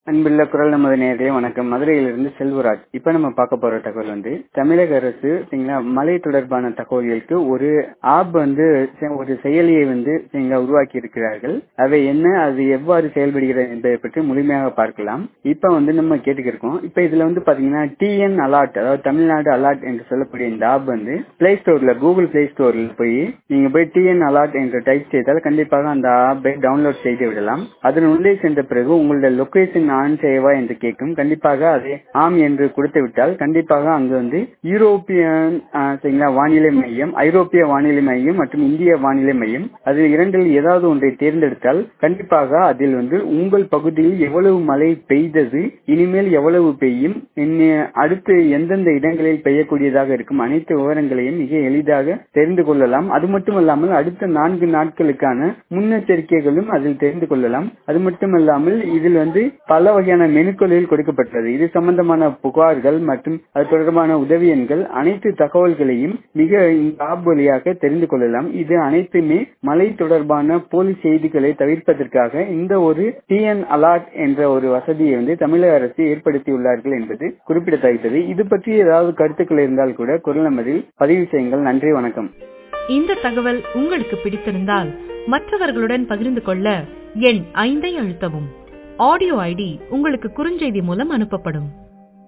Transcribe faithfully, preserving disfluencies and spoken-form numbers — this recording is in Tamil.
அன்புள்ள குரல் நமது நேயர்களே வணக்கம். மதுரையிலிருந்து செல்வராஜ். இப்ப நம்ம பார்க்க போற தகவல் வந்து தமிழக அரசு சரிங்களா மழை தொடர்பான தகவல்களுக்கு ஒரு ஆப் வந்து செ- ஒரு செயலியை வந்து சரிங்களா உருவாக்கி இருக்கிறார்கள். அவை என்ன, அது எவ்வாறு செயல்படுகிறது என்பதை பற்றி முழுமையாக பார்க்கலாம். இப்ப வந்து நம்ம கேட்டுக்கிருக்கோம். இப்ப இதுல வந்து பாத்தீங்கன்னா டிஎன் அலர்ட், அதாவது தமிழ்நாடு அலர்ட் என்று சொல்லக்கூடிய இந்த ஆப் வந்து பிளே ஸ்டோர்ல கூகுள் பிளே ஸ்டோர்ல போய் நீங்க போய் டிஎன் அலர்ட் என்று டைப் செய்தால் கண்டிப்பாக அந்த ஆப்பை டவுன்லோட் செய்து விடலாம். அதன் உள்ளே சென்ற பிறகு உங்களுடைய லொகேஷன் ஆன் செய்யவா என்று கேட்கும். கண்டிப்பாக அதை ஆம் என்று கொடுத்து விட்டால் கண்டிப்பாக அங்கு வந்து யூரோப்பியன் ஆஹ், சரிங்களா வானிலை மையம், ஐரோப்பிய வானிலை மையம் மற்றும் இந்திய வானிலை மையம், அதில் இரண்டில் ஏதாவது ஒன்றை தேர்ந்தெடுத்தால் கண்டிப்பாக அதில் வந்து உங்கள் பகுதியில் எவ்வளவு மழை பெய்தது, இனிமேல் எவ்வளவு பெய்யும், இன்னி- அடுத்து எந்தெந்த இடங்களில் பெய்யக்கூடியதாக இருக்கும் அனைத்து விவரங்களையும் மிக எளிதாக தெரிந்து கொள்ளலாம். அது மட்டுமல்லாமல் அடுத்த நான்கு நாட்களுக்கான முன்னெச்சரிக்கைகளும் அதில் தெரிந்து கொள்ளலாம். அது மட்டுமல்லாமல் இதில் வந்து பல வகையான மெனுக்களில் கொடுக்கப்பட்டது. இது சம்பந்தமான புகார்கள் மற்றும் அது தொடர்பான உதவி எண்கள் அனைத்து தகவல்களையும் மிக இந்த ஆப் வழியாக தெரிந்து கொள்ளலாம். இது அனைத்துமே மழை தொடர்பான போலி செய்திகளை தவிர்ப்பதற்காக இந்த ஒரு டிஎன் அலர்ட் என்ற ஒரு வசதியை வந்து தமிழக அரசு ஏற்படுத்தியுள்ளார்கள் என்பது குறிப்பிடத்தக்கது. இது பற்றி ஏதாவது கருத்துக்கள் இருந்தால் கூட குரல் நமதில் பதிவு செய்யுங்கள். நன்றி, வணக்கம். இந்த தகவல் உங்களுக்கு பிடித்திருந்தால் மற்றவர்களுடன் பகிர்ந்து கொள்ள எண் ஐந்தை அழுத்தவும். ஆடியோ ஐடி உங்களுக்கு குறுஞ்செய்தி மூலம் அனுப்பப்படும்.